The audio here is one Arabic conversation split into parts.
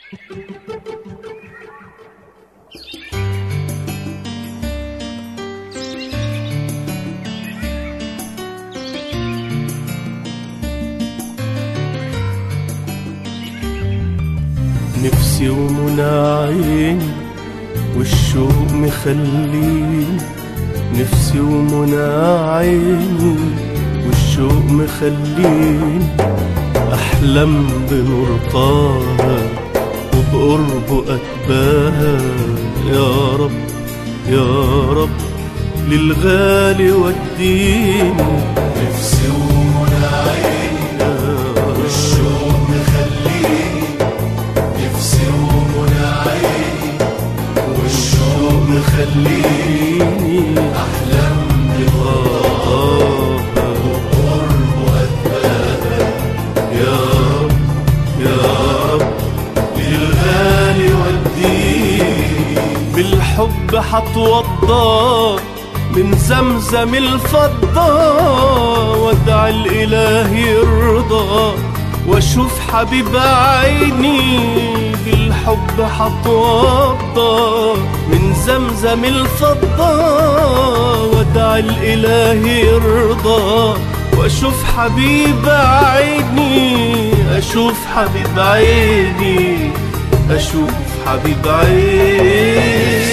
نفسي ومنى عيني والشوق مخليني، نفسي ومنى عيني والشوق مخليني أحلم بنور طه وبقربه أتباهى. يا رب يا رب للغالي وديني. نفسي ومنى عيني والشوق مخليني، نفسي ومنى عيني والشوق مخليني أحلم بنور وبقربه أتباهى. يا رب يا رب للغالي وديني. بالحب حتوضى من زمزم الفضة، وادعي الإله يرضى واشوف حبيب عيني. بالحب حتوضى من زمزم الفضة، وادعي الإله يرضى واشوف حبيب عيني. اشوف حبيب عيني، اشوف حبيب عيني.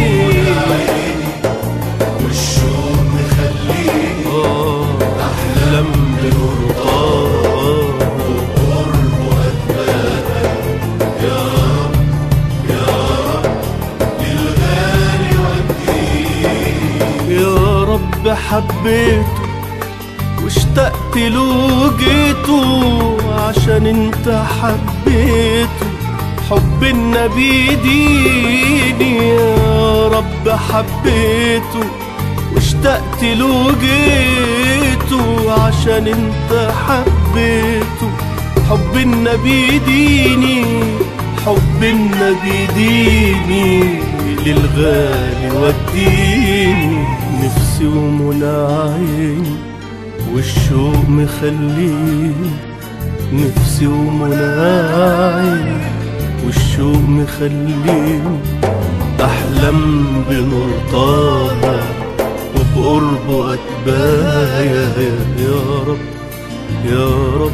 والشوق مخليني أحلم بنور طه وبقربه أتباهى. يا رب يا رب للغالي وديني. يا رب حبيته واشتقت له جيته، عشان انت حبيته حب النبي ديني. يا رب حبيته واشتقت له جيته، عشان انت حبيته حب النبي ديني. حب النبي ديني للغالي وديني. نفسي ومنى عيني والشوق مخليني، نفسي ومنى عيني والشوق مخليني أحلم بنور طه وبقربه أتباهى. يا رب يا رب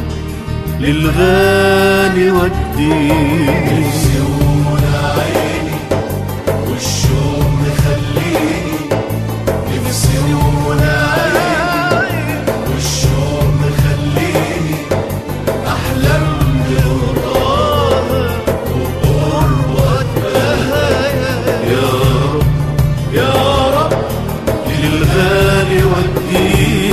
للغالي وديني. نفسي ومنى عيني والشوق مخليني، نفسي ومنى عيني والشوق مخليني أحلم بنور وبقربه أتباهى. يا رب يا رب للغالي وديني.